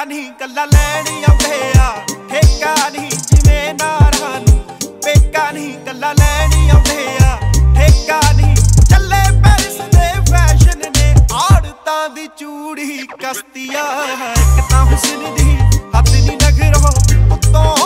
नहीं कल्ला लैनी आउंदे आ ठेका नहीं जिवें नारां नूं पेका नहीं कल्ला लैनी आउंदे आ ठेका नहीं चले पेरिस दे फैशन ने आड़तां दी चूड़ी कस्तिया एक तां हुस्न दी हद नी नखरो उत्तों